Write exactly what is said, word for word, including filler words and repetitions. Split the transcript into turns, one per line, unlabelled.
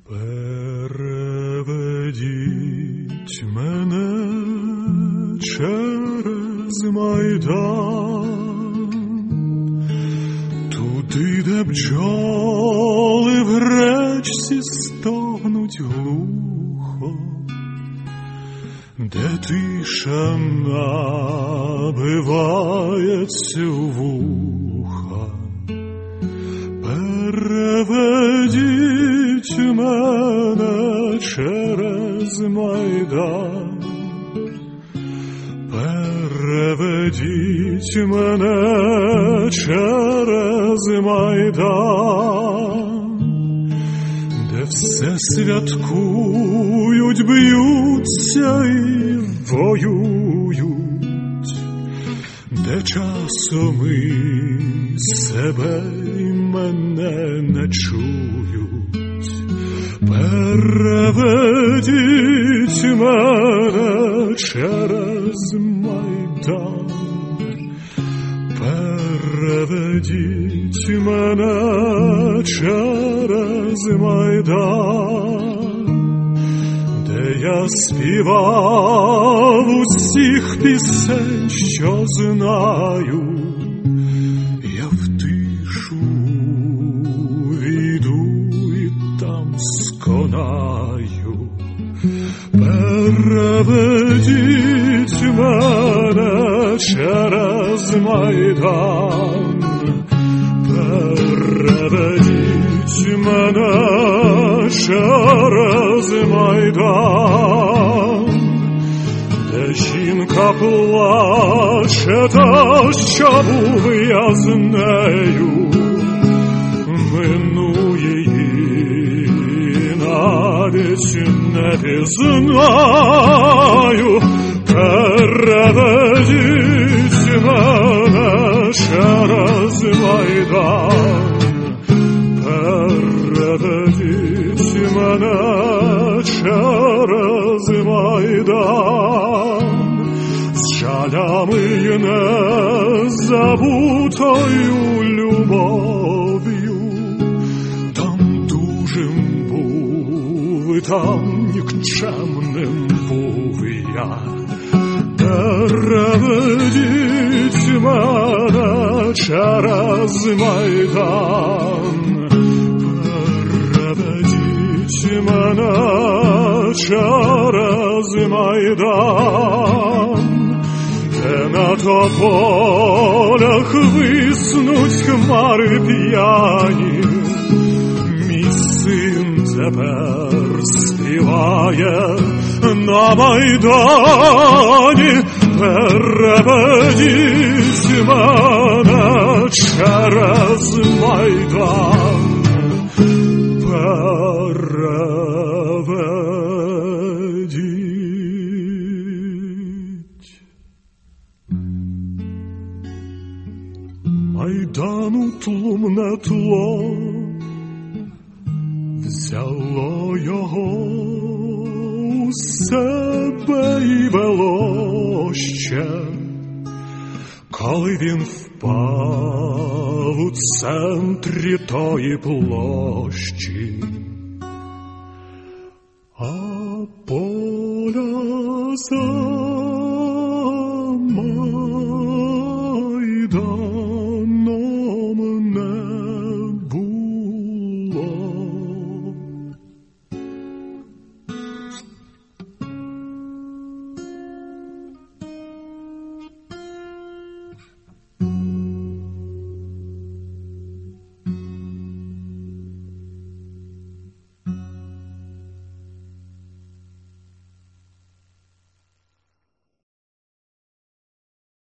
Переведіть мене через майдан, туди, де бджоли в гречці стогнуть глухо, де тиша набивається в вуха. Переведіть мене через майдан, переведіть мене через майдан, де все святкують, б'ються і воюють, де часом і себе і мене не чують. Переведіть мене через майдан, переведіть мене через майдан, де я співав усіх пісень, що знаю. Я в тишу війду і там сконаю. Переведіть мене через майдан, переведіть мене через майдан, де жінка плаче, та що був я з нею, минує її, навіть не пізнаю. Переведіть мене через майдан, переведіть мене через майдан, з жалями й незабутою любов'ю. Там дужим був, там нікчемним був я. Переведіть мене через майдан, переведіть мене через майдан, де на тополях виснуть хмари п'яні. Мій син тепер співає на майдані. Переведіть мене через майдан, переведіть. Майдану тлумне тло взяло його у себе і вело ще, коли він впав у центрі тої площі. А поля за